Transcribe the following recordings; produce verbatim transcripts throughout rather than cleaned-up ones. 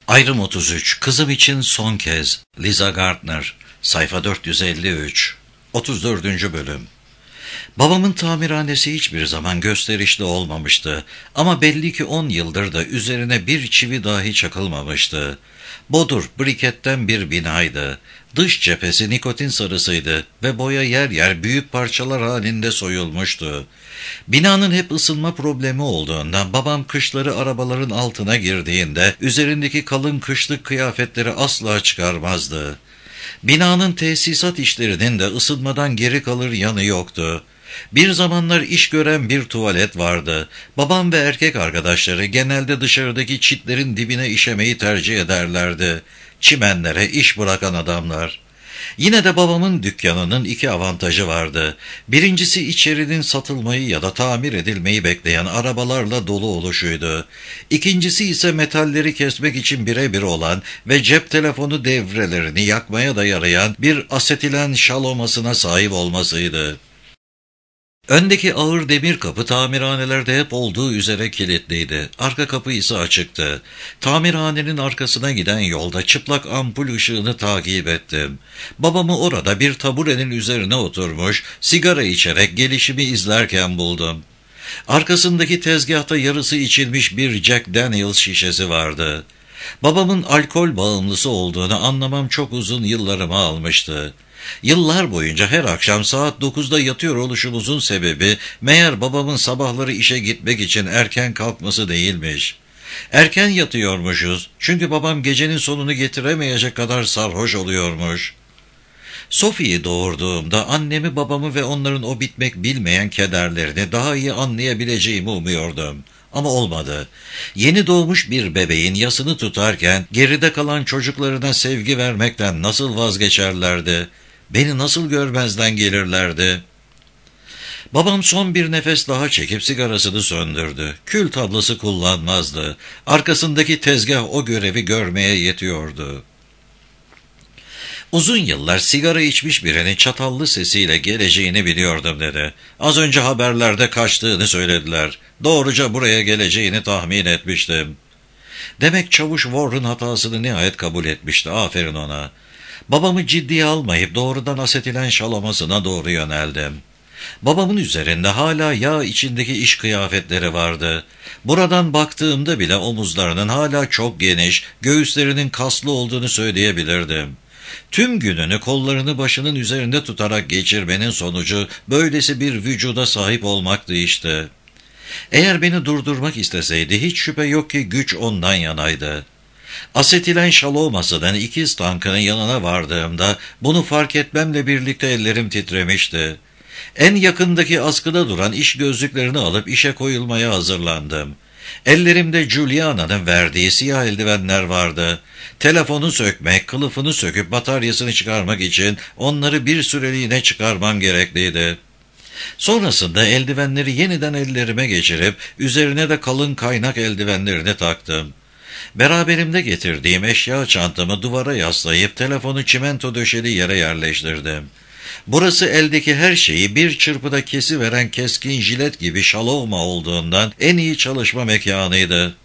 Ayrım otuz üç. Kızım için son kez. Liza Gardner. Sayfa dört yüz elli üç. otuz dördüncü bölüm. Babamın tamirhanesi hiçbir zaman gösterişli olmamıştı. Ama belli ki on yıldır da üzerine bir çivi dahi çakılmamıştı. Bodur, briketten bir binaydı. Dış cephesi nikotin sarısıydı ve boya yer yer büyük parçalar halinde soyulmuştu. Binanın hep ısınma problemi olduğundan babam kışları arabaların altına girdiğinde üzerindeki kalın kışlık kıyafetleri asla çıkarmazdı. Binanın tesisat işlerinin de ısınmadan geri kalır yanı yoktu. Bir zamanlar iş gören bir tuvalet vardı. Babam ve erkek arkadaşları genelde dışarıdaki çitlerin dibine işemeyi tercih ederlerdi. Çimenlere iş bırakan adamlar. Yine de babamın dükkanının iki avantajı vardı. Birincisi içerinin satılmayı ya da tamir edilmeyi bekleyen arabalarla dolu oluşuydu. İkincisi ise metalleri kesmek için birebir olan ve cep telefonu devrelerini yakmaya da yarayan bir asetilen şalomasına sahip olmasıydı. Öndeki ağır demir kapı tamirhanelerde hep olduğu üzere kilitliydi. Arka kapı ise açıktı. Tamirhanenin arkasına giden yolda çıplak ampul ışığını takip ettim. Babamı orada bir taburenin üzerine oturmuş, sigara içerek gelişimi izlerken buldum. Arkasındaki tezgahta yarısı içilmiş bir Jack Daniels şişesi vardı. Babamın alkol bağımlısı olduğunu anlamam çok uzun yıllarımı almıştı. Yıllar boyunca her akşam saat dokuzda yatıyor oluşumuzun sebebi meğer babamın sabahları işe gitmek için erken kalkması değilmiş. Erken yatıyormuşuz çünkü babam gecenin sonunu getiremeyecek kadar sarhoş oluyormuş. Sophie'yi doğurduğumda annemi, babamı ve onların o bitmek bilmeyen kederlerini daha iyi anlayabileceğimi umuyordum. Ama olmadı. Yeni doğmuş bir bebeğin yasını tutarken geride kalan çocuklarına sevgi vermekten nasıl vazgeçerlerdi? Beni nasıl görmezden gelirlerdi? Babam son bir nefes daha çekip sigarasını söndürdü. Kül tablası kullanmazdı. Arkasındaki tezgah o görevi görmeye yetiyordu. Uzun yıllar sigara içmiş birinin çatallı sesiyle geleceğini biliyordum dedi. Az önce haberlerde kaçtığını söylediler. Doğruca buraya geleceğini tahmin etmiştim. Demek çavuş Warren hatasını nihayet kabul etmişti. Aferin ona. Babamı ciddiye almayıp doğrudan asetilen şalamasına doğru yöneldim. Babamın üzerinde hala yağ içindeki iş kıyafetleri vardı. Buradan baktığımda bile omuzlarının hala çok geniş, göğüslerinin kaslı olduğunu söyleyebilirdim. Tüm gününü kollarını başının üzerinde tutarak geçirmenin sonucu böylesi bir vücuda sahip olmaktı işte. Eğer beni durdurmak isteseydi hiç şüphe yok ki güç ondan yanaydı. Asetilen şalomasının ikiz tankının yanına vardığımda bunu fark etmemle birlikte ellerim titremişti. En yakındaki askıda duran iş gözlüklerini alıp işe koyulmaya hazırlandım. Ellerimde Juliana'nın verdiği siyah eldivenler vardı. Telefonu sökmek, kılıfını söküp bataryasını çıkarmak için onları bir süreliğine çıkarmam gerekliydi. Sonrasında eldivenleri yeniden ellerime geçirip üzerine de kalın kaynak eldivenlerini taktım. Beraberimde getirdiğim eşya çantamı duvara yaslayıp telefonu çimento döşeli yere yerleştirdim. Burası eldeki her şeyi bir çırpıda kesiveren keskin jilet gibi şaloma olduğundan en iyi çalışma mekanıydı.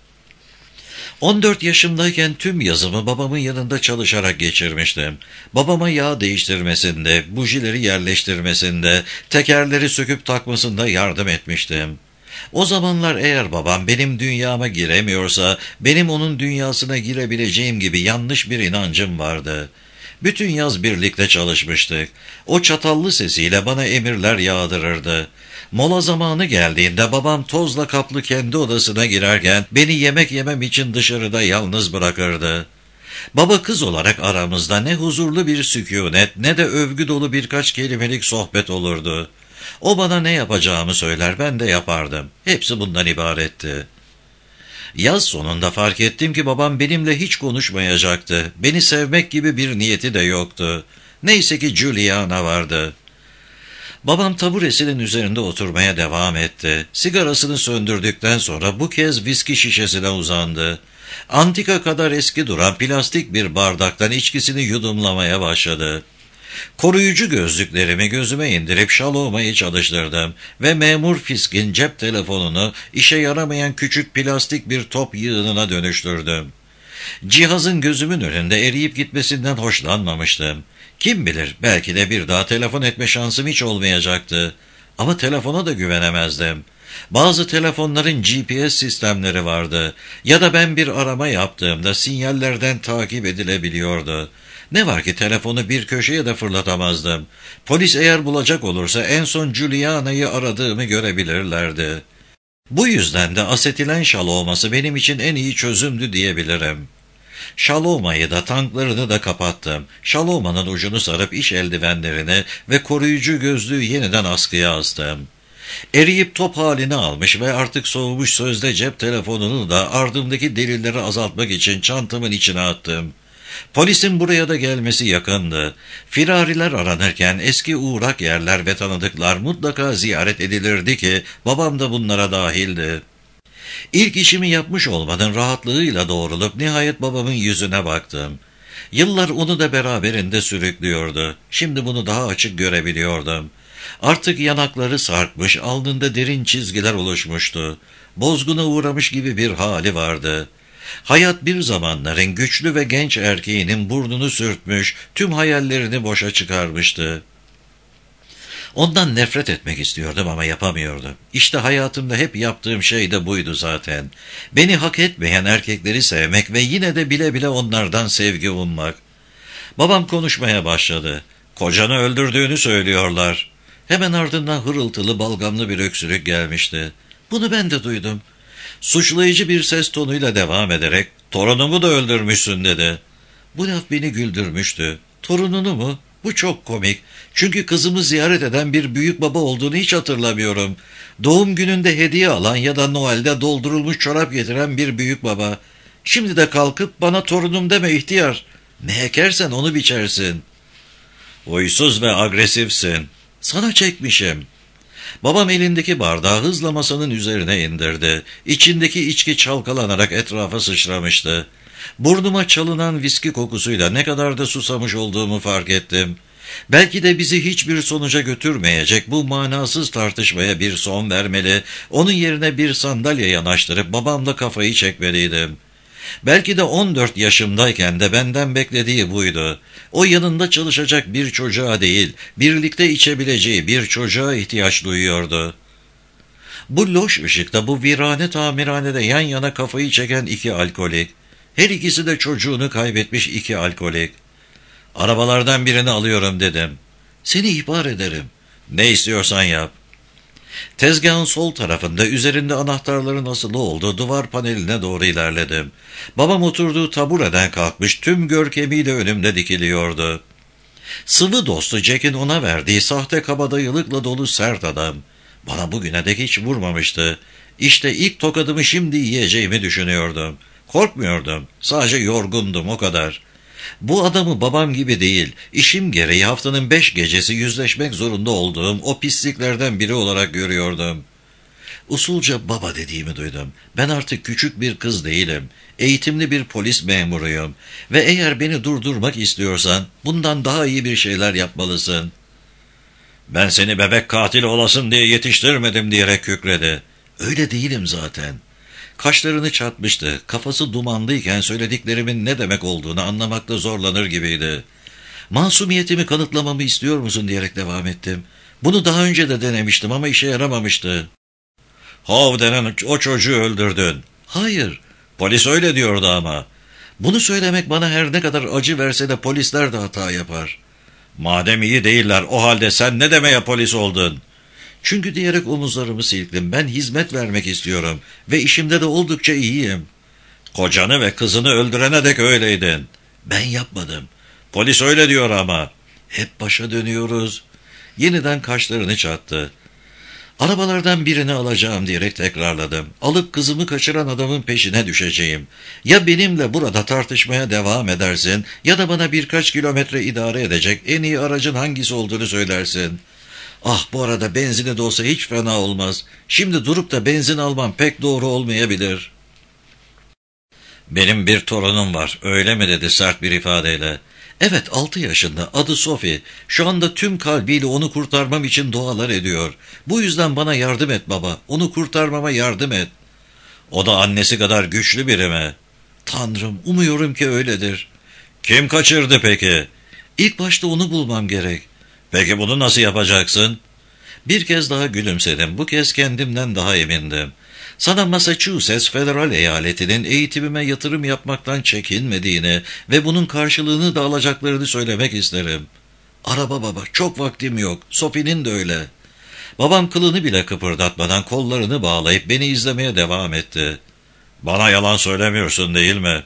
on dört yaşımdayken tüm yazımı babamın yanında çalışarak geçirmiştim. Babama yağ değiştirmesinde, bujileri yerleştirmesinde, tekerleri söküp takmasında yardım etmiştim. O zamanlar eğer babam benim dünyama giremiyorsa, benim onun dünyasına girebileceğim gibi yanlış bir inancım vardı. Bütün yaz birlikte çalışmıştık. O çatallı sesiyle bana emirler yağdırırdı. Mola zamanı geldiğinde babam tozla kaplı kendi odasına girerken beni yemek yemem için dışarıda yalnız bırakırdı. Baba kız olarak aramızda ne huzurlu bir sükûnet ne de övgü dolu birkaç kelimelik sohbet olurdu. O bana ne yapacağımı söyler, ben de yapardım. Hepsi bundan ibaretti. Yaz sonunda fark ettim ki babam benimle hiç konuşmayacaktı. Beni sevmek gibi bir niyeti de yoktu. Neyse ki Juliana vardı. Babam taburesinin üzerinde oturmaya devam etti. Sigarasını söndürdükten sonra bu kez viski şişesine uzandı. Antika kadar eski duran plastik bir bardaktan içkisini yudumlamaya başladı. Koruyucu gözlüklerimi gözüme indirip şalomayı çalıştırdım ve memur Fisk'in cep telefonunu işe yaramayan küçük plastik bir top yığınına dönüştürdüm. Cihazın gözümün önünde eriyip gitmesinden hoşlanmamıştım. Kim bilir, belki de bir daha telefon etme şansım hiç olmayacaktı. Ama telefona da güvenemezdim. Bazı telefonların G P S sistemleri vardı ya da ben bir arama yaptığımda sinyallerden takip edilebiliyordu. Ne var ki telefonu bir köşeye de fırlatamazdım. Polis eğer bulacak olursa en son Juliana'yı aradığımı görebilirlerdi. Bu yüzden de asetilen şal olması benim için en iyi çözümdü diyebilirim. Şalomayı da tanklarını da kapattım. Şaloma'nın ucunu sarıp iş eldivenlerini ve koruyucu gözlüğü yeniden askıya astım. Eriyip top halini almış ve artık soğumuş sözde cep telefonunu da ardımdaki delilleri azaltmak için çantamın içine attım. Polisin buraya da gelmesi yakındı. Firariler aranırken eski uğrak yerler ve tanıdıklar mutlaka ziyaret edilirdi ki babam da bunlara dahildi. İlk işimi yapmış olmanın rahatlığıyla doğrulup nihayet babamın yüzüne baktım. Yıllar onu da beraberinde sürüklüyordu. Şimdi bunu daha açık görebiliyordum. Artık yanakları sarkmış, alnında derin çizgiler oluşmuştu. Bozguna uğramış gibi bir hali vardı. Hayat bir zamanların güçlü ve genç erkeğinin burnunu sürtmüş, tüm hayallerini boşa çıkarmıştı. Ondan nefret etmek istiyordum ama yapamıyordum. İşte hayatımda hep yaptığım şey de buydu zaten. Beni hak etmeyen erkekleri sevmek ve yine de bile bile onlardan sevgi ummak. Babam konuşmaya başladı. Kocanı öldürdüğünü söylüyorlar. Hemen ardından hırıltılı balgamlı bir öksürük gelmişti. Bunu ben de duydum. Suçlayıcı bir ses tonuyla devam ederek torunumu da öldürmüşsün dedi. Bu laf beni güldürmüştü. Torununu mu? Bu çok komik. Çünkü kızımı ziyaret eden bir büyük baba olduğunu hiç hatırlamıyorum. Doğum gününde hediye alan ya da Noel'de doldurulmuş çorap getiren bir büyük baba. Şimdi de kalkıp bana torunum deme ihtiyar. Ne ekersen onu biçersin. Huysuz ve agresifsin. Sana çekmişim. Babam elindeki bardağı hızla masanın üzerine indirdi. İçindeki içki çalkalanarak etrafa sıçramıştı. Burnuma çalınan viski kokusuyla ne kadar da susamış olduğumu fark ettim. Belki de bizi hiçbir sonuca götürmeyecek bu manasız tartışmaya bir son vermeli, onun yerine bir sandalye yanaştırıp babamla kafayı çekmeliydim. Belki de on dört yaşımdayken de benden beklediği buydu. O yanında çalışacak bir çocuğa değil, birlikte içebileceği bir çocuğa ihtiyaç duyuyordu. Bu loş ışıkta, bu virane tamirhanede yan yana kafayı çeken iki alkolik. Her ikisi de çocuğunu kaybetmiş iki alkolik. Arabalardan birini alıyorum dedim. Seni ihbar ederim. Ne istiyorsan yap. Tezgahın sol tarafında üzerinde anahtarların asılı olduğu duvar paneline doğru ilerledim. Babam oturduğu tabureden kalkmış, tüm görkemiyle önümde dikiliyordu. Sıvı dostu Jack'in ona verdiği sahte kabadayılıkla dolu sert adam. Bana bugüne dek hiç vurmamıştı. İşte ilk tokadımı şimdi yiyeceğimi düşünüyordum. Korkmuyordum, sadece yorgundum o kadar. Bu adamı babam gibi değil, işim gereği haftanın beş gecesi yüzleşmek zorunda olduğum o pisliklerden biri olarak görüyordum. Usulca baba dediğimi duydum. Ben artık küçük bir kız değilim. Eğitimli bir polis memuruyum. Ve eğer beni durdurmak istiyorsan bundan daha iyi bir şeyler yapmalısın. Ben seni bebek katili olasın diye yetiştirmedim diyerek kükredi. Öyle değilim zaten. Kaşlarını çatmıştı. Kafası dumanlıyken söylediklerimin ne demek olduğunu anlamakta zorlanır gibiydi. Masumiyetimi kanıtlamamı istiyor musun diyerek devam ettim. Bunu daha önce de denemiştim ama işe yaramamıştı. Hov denen o çocuğu öldürdün. Hayır. Polis öyle diyordu ama. Bunu söylemek bana her ne kadar acı verse de polisler de hata yapar. Madem iyi değiller, o halde sen ne demeye polis oldun? Çünkü diyerek omuzlarımı silktim. Ben hizmet vermek istiyorum ve işimde de oldukça iyiyim. Kocanı ve kızını öldürene dek öyleydin. Ben yapmadım. Polis öyle diyor ama. Hep başa dönüyoruz. Yeniden kaşlarını çattı. Arabalardan birini alacağım diyerek tekrarladım. Alıp kızımı kaçıran adamın peşine düşeceğim. Ya benimle burada tartışmaya devam edersin ya da bana birkaç kilometre idare edecek en iyi aracın hangisi olduğunu söylersin. Ah, bu arada benzini de olsa hiç fena olmaz. Şimdi durup da benzin almam pek doğru olmayabilir. Benim bir torunum var, öyle mi dedi sert bir ifadeyle. Evet, altı yaşında, adı Sophie. Şu anda tüm kalbiyle onu kurtarmam için dualar ediyor. Bu yüzden bana yardım et baba, onu kurtarmama yardım et. O da annesi kadar güçlü biri mi? Tanrım, umuyorum ki öyledir. Kim kaçırdı peki? İlk başta onu bulmam gerek. Peki bunu nasıl yapacaksın? Bir kez daha gülümsedim. Bu kez kendimden daha emindim. Sana Massachusetts Federal Eyaleti'nin eğitimime yatırım yapmaktan çekinmediğini ve bunun karşılığını da alacaklarını söylemek isterim. Araba baba, çok vaktim yok. Sophie'nin de öyle. Babam kılını bile kıpırdatmadan kollarını bağlayıp beni izlemeye devam etti. Bana yalan söylemiyorsun değil mi?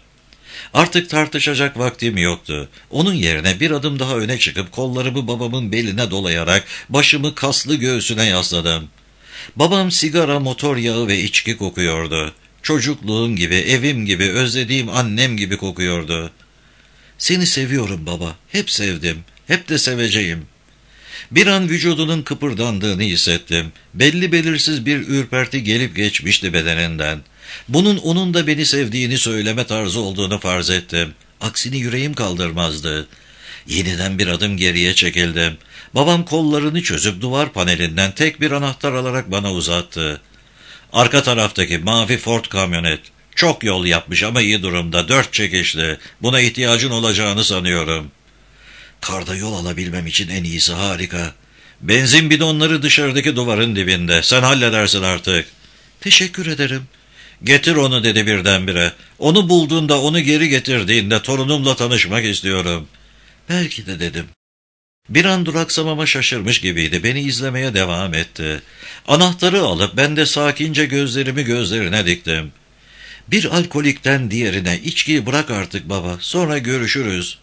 Artık tartışacak vaktim yoktu. Onun yerine bir adım daha öne çıkıp kollarımı babamın beline dolayarak başımı kaslı göğsüne yasladım. Babam sigara, motor yağı ve içki kokuyordu. Çocukluğum gibi, evim gibi, özlediğim annem gibi kokuyordu. Seni seviyorum baba, hep sevdim, hep de seveceğim. Bir an vücudunun kıpırdandığını hissettim. Belli belirsiz bir ürperti gelip geçmişti bedeninden. Bunun onun da beni sevdiğini söyleme tarzı olduğunu farz ettim. Aksini yüreğim kaldırmazdı. Yeniden bir adım geriye çekildim. Babam kollarını çözüp duvar panelinden tek bir anahtar alarak bana uzattı. Arka taraftaki mavi Ford kamyonet. Çok yol yapmış ama iyi durumda, dört çekişli. Buna ihtiyacın olacağını sanıyorum. Karda yol alabilmem için en iyisi, harika. Benzin bidonları dışarıdaki duvarın dibinde. Sen halledersin artık. Teşekkür ederim. Getir onu dedi birdenbire. Onu bulduğunda, onu geri getirdiğinde torunumla tanışmak istiyorum. Belki de dedim. Bir an duraksamama şaşırmış gibiydi. Beni izlemeye devam etti. Anahtarı alıp ben de sakince gözlerimi gözlerine diktim. Bir alkolikten diğerine, içkiyi bırak artık baba, sonra görüşürüz.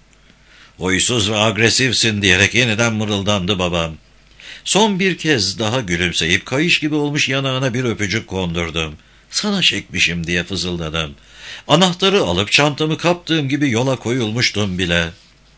Huysuz ve agresifsin diyerek yeniden mırıldandı babam. Son bir kez daha gülümseyip kayış gibi olmuş yanağına bir öpücük kondurdum. Sana çekmişim diye fızıldadım. Anahtarı alıp çantamı kaptığım gibi yola koyulmuştum bile.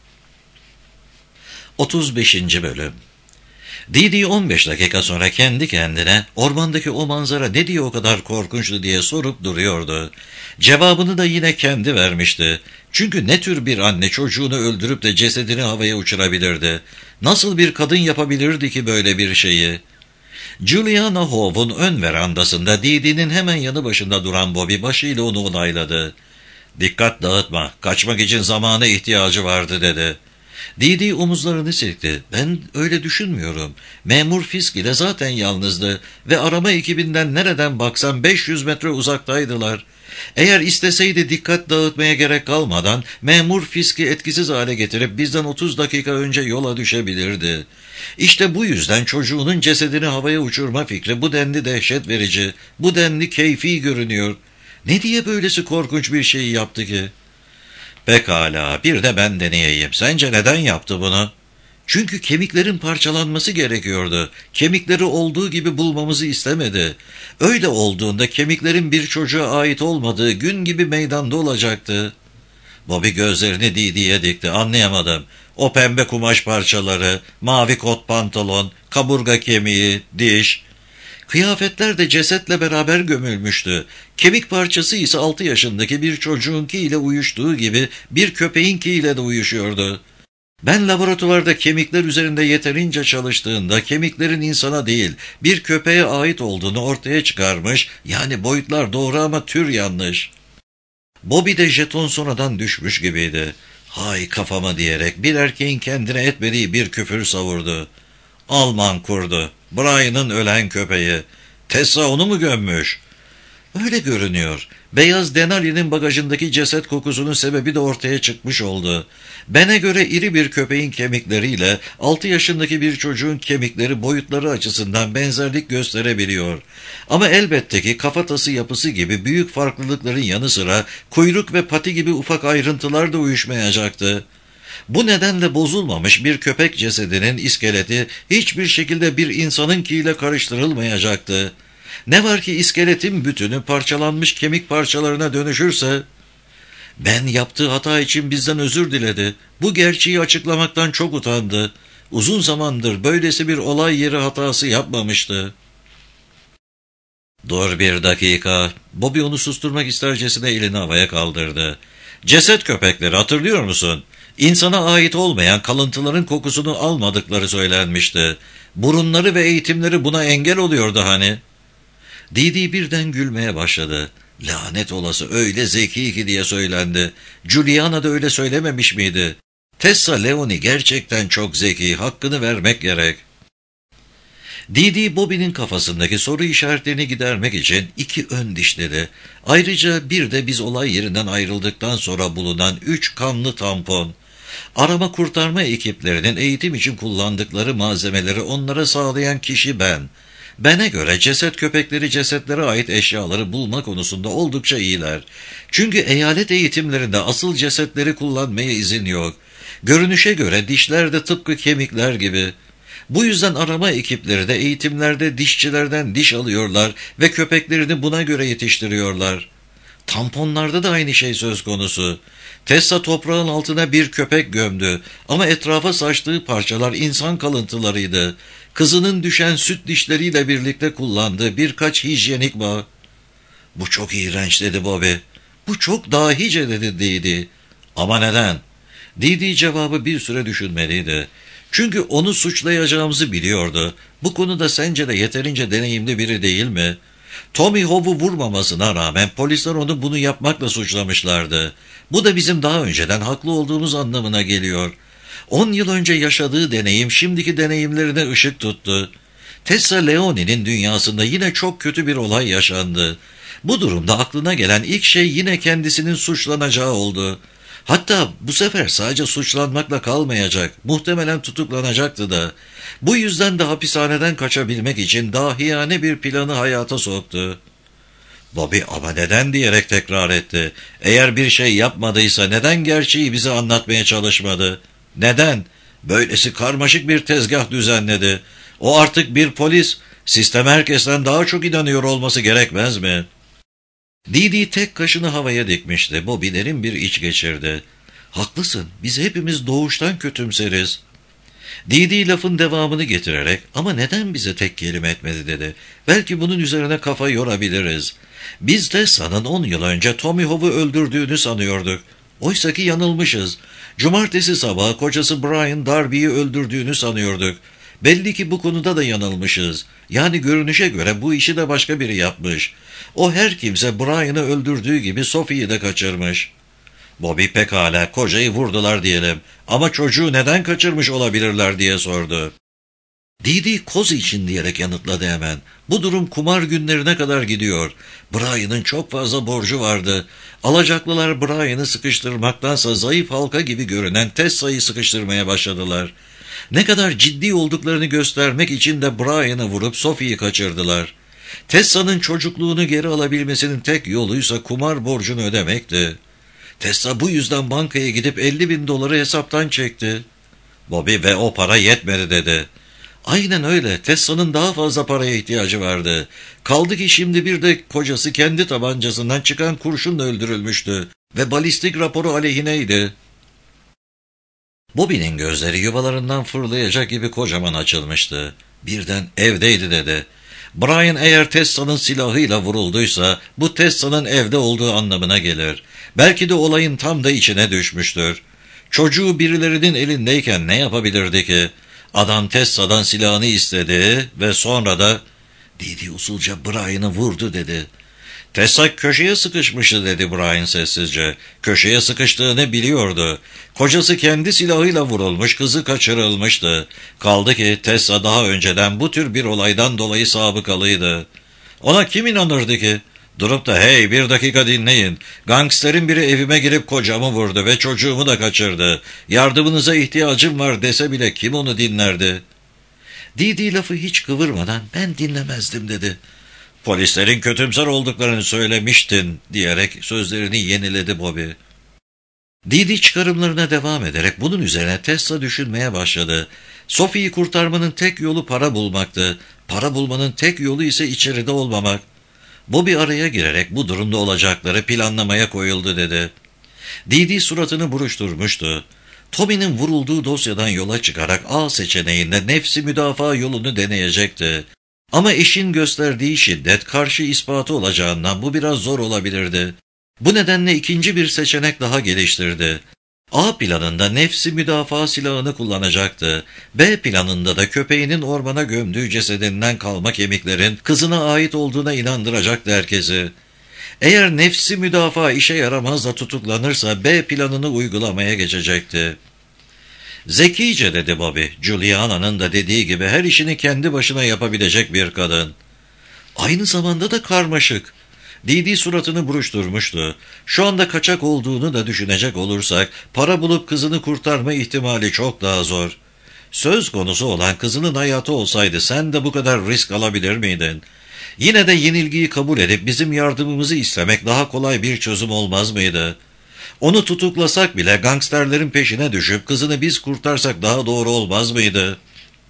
otuz beşinci Bölüm. Didi on beş dakika sonra kendi kendine ormandaki o manzara ne diye o kadar korkunçtu diye sorup duruyordu. Cevabını da yine kendi vermişti. Çünkü ne tür bir anne çocuğunu öldürüp de cesedini havaya uçurabilirdi? Nasıl bir kadın yapabilirdi ki böyle bir şeyi? Juliana Howe'un ön verandasında Didi'nin hemen yanı başında duran Bobby başıyla onu onayladı. Dikkat dağıtma, kaçmak için zamana ihtiyacı vardı dedi. Didi omuzlarını silkti. Ben öyle düşünmüyorum. Memur Fisk ile zaten yalnızdı ve arama ekibinden nereden baksan beş yüz metre uzaktaydılar. Eğer isteseydi dikkat dağıtmaya gerek kalmadan Memur Fisk'i etkisiz hale getirip bizden otuz dakika önce yola düşebilirdi. İşte bu yüzden çocuğunun cesedini havaya uçurma fikri bu denli dehşet verici, bu denli keyfi görünüyor. Ne diye böylesi korkunç bir şey yaptı ki? Pekala, bir de ben deneyeyim. Sence neden yaptı bunu? Çünkü kemiklerin parçalanması gerekiyordu. Kemikleri olduğu gibi bulmamızı istemedi. Öyle olduğunda kemiklerin bir çocuğa ait olmadığı gün gibi meydanda olacaktı. Bobby gözlerini Didi'ye dikti. Anlayamadım. O pembe kumaş parçaları, mavi kot pantolon, kaburga kemiği, diş. Kıyafetler de cesetle beraber gömülmüştü. Kemik parçası ise altı yaşındaki bir çocuğunkiyle uyuştuğu gibi bir köpeğinkiyle de uyuşuyordu. Ben laboratuvarda kemikler üzerinde yeterince çalıştığında kemiklerin insana değil bir köpeğe ait olduğunu ortaya çıkarmış, yani boyutlar doğru ama tür yanlış. Bobby de jeton sonradan düşmüş gibiydi. Hay kafama diyerek bir erkeğin kendine etmediği bir küfür savurdu. Alman kurdu. Brian'ın ölen köpeği. Tessa onu mu gömmüş? Öyle görünüyor. Beyaz Denali'nin bagajındaki ceset kokusunun sebebi de ortaya çıkmış oldu. Bana göre iri bir köpeğin kemikleriyle altı yaşındaki bir çocuğun kemikleri boyutları açısından benzerlik gösterebiliyor. Ama elbette ki kafatası yapısı gibi büyük farklılıkların yanı sıra kuyruk ve pati gibi ufak ayrıntılar da uyuşmayacaktı. Bu nedenle bozulmamış bir köpek cesedinin iskeleti hiçbir şekilde bir insanınkiyle karıştırılmayacaktı. Ne var ki iskeletin bütünü parçalanmış kemik parçalarına dönüşürse... Ben yaptığı hata için bizden özür diledi. Bu gerçeği açıklamaktan çok utandı. Uzun zamandır böylesi bir olay yeri hatası yapmamıştı. Dur bir dakika. Bobby onu susturmak istercesine elini havaya kaldırdı. Ceset köpekleri hatırlıyor musun? İnsana ait olmayan kalıntıların kokusunu almadıkları söylenmişti. Burunları ve eğitimleri buna engel oluyordu hani. Didi birden gülmeye başladı. Lanet olası, öyle zeki ki diye söylendi. Juliana da öyle söylememiş miydi? Tessa Leoni gerçekten çok zeki, hakkını vermek gerek. Didi Bobby'nin kafasındaki soru işaretlerini gidermek için iki ön dişledi. Ayrıca bir de biz olay yerinden ayrıldıktan sonra bulunan üç kanlı tampon. Arama kurtarma ekiplerinin eğitim için kullandıkları malzemeleri onlara sağlayan kişi ben. Bana göre ceset köpekleri cesetlere ait eşyaları bulma konusunda oldukça iyiler. Çünkü eyalet eğitimlerinde asıl cesetleri kullanmaya izin yok. Görünüşe göre dişler de tıpkı kemikler gibi. Bu yüzden arama ekipleri de eğitimlerde dişçilerden diş alıyorlar ve köpeklerini buna göre yetiştiriyorlar. Tamponlarda da aynı şey söz konusu. Tessa toprağın altına bir köpek gömdü ama etrafa saçtığı parçalar insan kalıntılarıydı. Kızının düşen süt dişleriyle birlikte kullandığı birkaç hijyenik bağ. "Bu çok iğrenç," dedi Bobby. "Bu çok dahice," dedi Didi. "Ama neden?" Didi cevabı bir süre düşünmeliydi. Çünkü onu suçlayacağımızı biliyordu. Bu konuda sence de yeterince deneyimli biri değil mi? Tommy Hobbs'u vurmamasına rağmen polisler onu bunu yapmakla suçlamışlardı. Bu da bizim daha önceden haklı olduğumuz anlamına geliyor. On yıl önce yaşadığı deneyim şimdiki deneyimlerine ışık tuttu. Tessa Leoni'nin dünyasında yine çok kötü bir olay yaşandı. Bu durumda aklına gelen ilk şey yine kendisinin suçlanacağı oldu. Hatta bu sefer sadece suçlanmakla kalmayacak, muhtemelen tutuklanacaktı da. Bu yüzden de hapishaneden kaçabilmek için dahiyane bir planı hayata soktu. Bobby "ama neden?" diyerek tekrar etti. "Eğer bir şey yapmadıysa neden gerçeği bize anlatmaya çalışmadı? Neden? Böylesi karmaşık bir tezgah düzenledi. O artık bir polis, sistem herkesten daha çok inanıyor olması gerekmez mi?" Didi tek kaşını havaya dikmişti. Bobby derin bir iç geçirdi. "Haklısın, biz hepimiz doğuştan kötümseriz." Didi lafın devamını getirerek "ama neden bize tek kelime etmedi?" dedi. "Belki bunun üzerine kafa yorabiliriz. Biz Tessa'nın on yıl önce Tommy Hobbs'u öldürdüğünü sanıyorduk. Oysaki yanılmışız. Cumartesi sabahı kocası Brian Darby'yi öldürdüğünü sanıyorduk. Belli ki bu konuda da yanılmışız. Yani görünüşe göre bu işi de başka biri yapmış. O her kimse Brian'ı öldürdüğü gibi Sophie'yi de kaçırmış." Bobby "pekala, kocayı vurdular diyelim ama çocuğu neden kaçırmış olabilirler?" diye sordu. Didi koz için diyerek yanıtladı hemen. "Bu durum kumar günlerine kadar gidiyor. Brian'ın çok fazla borcu vardı. Alacaklılar Brian'ı sıkıştırmaktansa zayıf halka gibi görünen Tessa'yı sıkıştırmaya başladılar. Ne kadar ciddi olduklarını göstermek için de Brian'ı vurup Sophie'yi kaçırdılar. Tessa'nın çocukluğunu geri alabilmesinin tek yoluysa kumar borcunu ödemekti. Tessa bu yüzden bankaya gidip elli bin doları hesaptan çekti." Bobby "ve o para yetmedi," dedi. "Aynen öyle. Tessa'nın daha fazla paraya ihtiyacı vardı. Kaldı ki şimdi bir de kocası kendi tabancasından çıkan kurşunla öldürülmüştü ve balistik raporu aleyhineydi." Bobby'nin gözleri yuvalarından fırlayacak gibi kocaman açılmıştı. Birden "evdeydi," dedi. Brian eğer Tessa'nın silahıyla vurulduysa bu Tessa'nın evde olduğu anlamına gelir. Belki de olayın tam da içine düşmüştür. Çocuğu birilerinin elindeyken ne yapabilirdi ki? Adam Tessa'dan silahını istedi ve sonra da "Didi usulca Brian'ı vurdu," dedi. "Tessa köşeye sıkışmıştı," dedi Brian sessizce. Köşeye sıkıştığını biliyordu. Kocası kendi silahıyla vurulmuş, kızı kaçırılmıştı. Kaldı ki Tessa daha önceden bu tür bir olaydan dolayı sabıkalıydı. Ona kim inanırdı ki? Durup da "hey, bir dakika dinleyin. Gangsterin biri evime girip kocamı vurdu ve çocuğumu da kaçırdı. Yardımınıza ihtiyacım var," dese bile kim onu dinlerdi? Didi lafı hiç kıvırmadan "ben dinlemezdim," dedi. "Polislerin kötümser olduklarını söylemiştin," diyerek sözlerini yeniledi Bobby. Didi çıkarımlarına devam ederek bunun üzerine Tessa düşünmeye başladı. Sophie'yi kurtarmanın tek yolu para bulmaktı. Para bulmanın tek yolu ise içeride olmamak. Bobby araya girerek bu durumda olacakları planlamaya koyuldu, dedi. Didi suratını buruşturmuştu. Tommy'nin vurulduğu dosyadan yola çıkarak A seçeneğinde nefsi müdafaa yolunu deneyecekti. Ama eşin gösterdiği şiddet karşı ispatı olacağından bu biraz zor olabilirdi. Bu nedenle ikinci bir seçenek daha geliştirdi. A planında nefsi müdafaa silahını kullanacaktı. B planında da köpeğinin ormana gömdüğü cesedinden kalma kemiklerin kızına ait olduğuna inandıracaktı herkesi. Eğer nefsi müdafaa işe yaramaz da tutuklanırsa B planını uygulamaya geçecekti. Zekice dedi Bobby, Juliana'nın da dediği gibi her işini kendi başına yapabilecek bir kadın. Aynı zamanda da karmaşık. Didi suratını buruşturmuştu. Şu anda kaçak olduğunu da düşünecek olursak, para bulup kızını kurtarma ihtimali çok daha zor. Söz konusu olan kızının hayatı olsaydı sen de bu kadar risk alabilir miydin? Yine de yenilgiyi kabul edip bizim yardımımızı istemek daha kolay bir çözüm olmaz mıydı? Onu tutuklasak bile gangsterlerin peşine düşüp kızını biz kurtarsak daha doğru olmaz mıydı?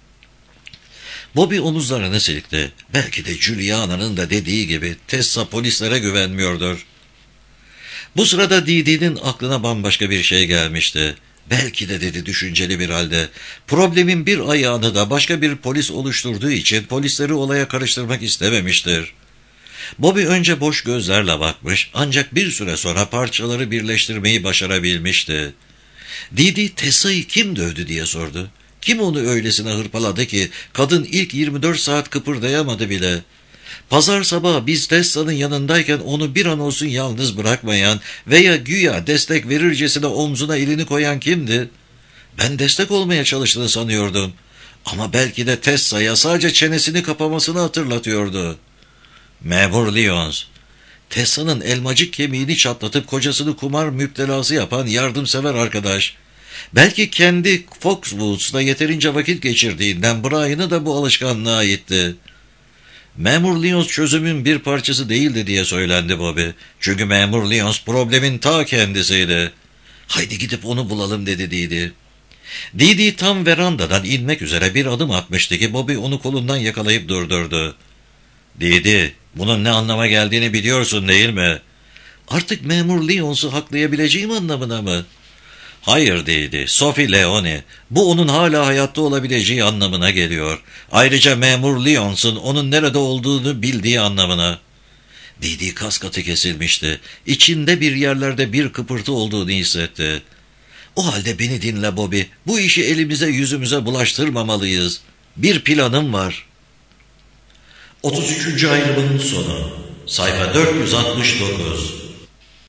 Bobby omuzlarını silkti. Belki de Juliana'nın da dediği gibi Tessa polislere güvenmiyordur. Bu sırada Didi'nin aklına bambaşka bir şey gelmişti. Belki de dedi düşünceli bir halde. Problemin bir ayağını da başka bir polis oluşturduğu için polisleri olaya karıştırmak istememiştir. Bobby önce boş gözlerle bakmış ancak bir süre sonra parçaları birleştirmeyi başarabilmişti. Didi Tessa'yı kim dövdü diye sordu. Kim onu öylesine hırpaladı ki kadın ilk yirmi dört saat kıpırdayamadı bile. Pazar sabahı biz Tessa'nın yanındayken onu bir an olsun yalnız bırakmayan veya güya destek verircesine omzuna elini koyan kimdi? Ben destek olmaya çalıştığını sanıyordum. Ama belki de Tessa'ya sadece çenesini kapamasını hatırlatıyordu. Memur Lyons, Tessa'nın elmacık kemiğini çatlatıp kocasını kumar müptelası yapan yardımsever arkadaş. Belki kendi Foxwoods'da yeterince vakit geçirdiğinden Brian'ı da bu alışkanlığa itti. Memur Lyons çözümün bir parçası değildi diye söylendi Bobby. Çünkü Memur Lyons problemin ta kendisiydi. Haydi gidip onu bulalım dedi Didi. Didi tam verandadan inmek üzere bir adım atmıştı ki Bobby onu kolundan yakalayıp durdurdu. Didi, bunun ne anlama geldiğini biliyorsun değil mi? Artık Memur Lyons'u haklayabileceğim anlamına mı? Hayır dedi. Sophie Leone. Bu onun hala hayatta olabileceği anlamına geliyor. Ayrıca Memur Lyons'un onun nerede olduğunu bildiği anlamına. Didi kaskatı kesilmişti. İçinde bir yerlerde bir kıpırtı olduğunu hissetti. O halde beni dinle Bobby. Bu işi elimize yüzümüze bulaştırmamalıyız. Bir planım var. otuz üçüncü ayrımın sonu. Sayfa dört yüz altmış dokuz.